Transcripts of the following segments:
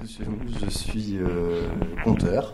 Je suis conteur.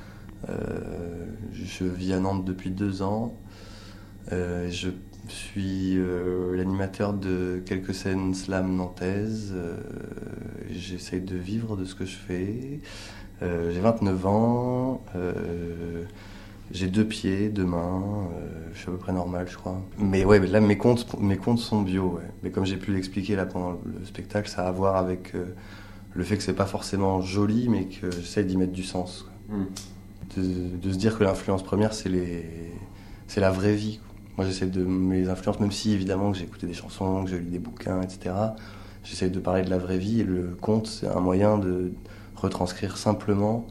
Je vis à Nantes depuis 2 ans. Je suis l'animateur de quelques scènes slam nantaises. J'essaye de vivre de ce que je fais. J'ai 29 ans. J'ai 2 pieds, 2 mains. Je suis à peu près normal, je crois. Mais ouais, là, mes comptes sont bio. Ouais. Mais comme j'ai pu l'expliquer là pendant le spectacle, ça a à voir avec le fait que c'est pas forcément joli, mais que j'essaie d'y mettre du sens. De se dire que l'influence première, c'est la vraie vie. Moi, j'essaie de mes influences, même si évidemment que j'ai écouté des chansons, que je lis des bouquins, etc. J'essaie de parler de la vraie vie, et le conte, c'est un moyen de retranscrire simplement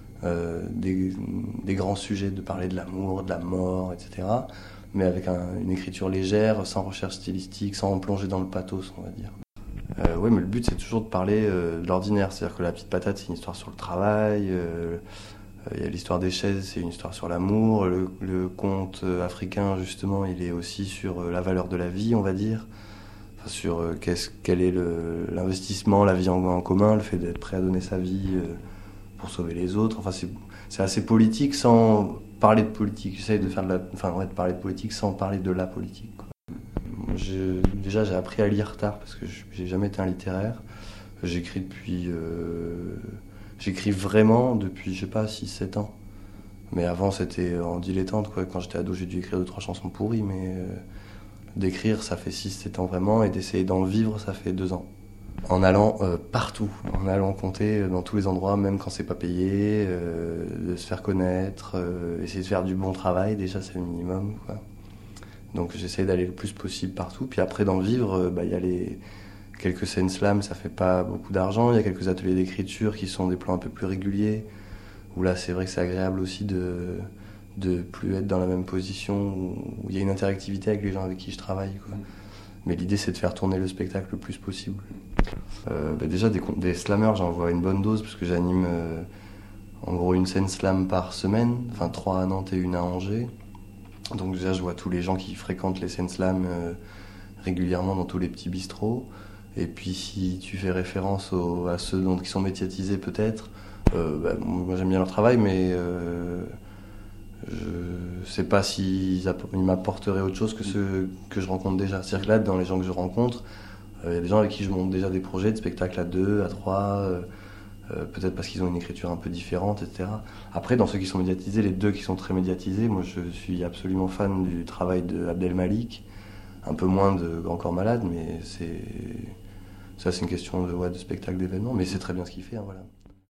des grands sujets, de parler de l'amour, de la mort, etc. Mais avec une écriture légère, sans recherche stylistique, sans plonger dans le pathos, on va dire. Oui, mais le but, c'est toujours de parler de l'ordinaire. C'est-à-dire que La Petite Patate, c'est une histoire sur le travail. Il y a l'histoire des chaises, c'est une histoire sur l'amour. Le conte africain, justement, il est aussi sur la valeur de la vie, on va dire. Enfin, sur quel est l'investissement, la vie en commun, le fait d'être prêt à donner sa vie pour sauver les autres. Enfin, c'est assez politique sans parler de politique. J'essaie de de parler de politique sans parler de la politique, quoi. Déjà, j'ai appris à lire tard parce que j'ai jamais été un littéraire. J'écris vraiment depuis, je sais pas, 6-7 ans. Mais avant, c'était en dilettante, quoi. Quand j'étais ado, j'ai dû écrire 2-3 chansons pourries, mais d'écrire, ça fait 6-7 ans vraiment, et d'essayer d'en vivre, ça fait 2 ans. En allant partout, en allant compter dans tous les endroits, même quand c'est pas payé, de se faire connaître, essayer de faire du bon travail, déjà c'est le minimum, quoi. Donc j'essaie d'aller le plus possible partout. Puis après, d'en vivre, il y a quelques scènes slam, ça fait pas beaucoup d'argent. Il y a quelques ateliers d'écriture qui sont des plans un peu plus réguliers, où là c'est vrai que c'est agréable aussi de plus être dans la même position, où il y a une interactivité avec les gens avec qui je travaille, quoi. Mais l'idée, c'est de faire tourner le spectacle le plus possible. Déjà, des slammers, j'en vois une bonne dose, parce que j'anime en gros une scène slam par semaine, enfin 3 à Nantes et 1 à Angers. Donc déjà, je vois tous les gens qui fréquentent les scènes slam régulièrement dans tous les petits bistrots. Et puis si tu fais référence à ceux qui sont médiatisés peut-être, moi j'aime bien leur travail, mais je sais pas s'ils m'apporteraient autre chose que ceux que je rencontre déjà. C'est-à-dire que là, dans les gens que je rencontre, il y a des gens avec qui je monte déjà des projets de spectacles à 2, à 3, peut-être parce qu'ils ont une écriture un peu différente, etc. Après, dans ceux qui sont médiatisés, les 2 qui sont très médiatisés, moi je suis absolument fan du travail de Abdel Malik, un peu moins de Grand Corps Malade, mais c'est une question de spectacle, d'événement, mais c'est très bien ce qu'il fait, hein, voilà.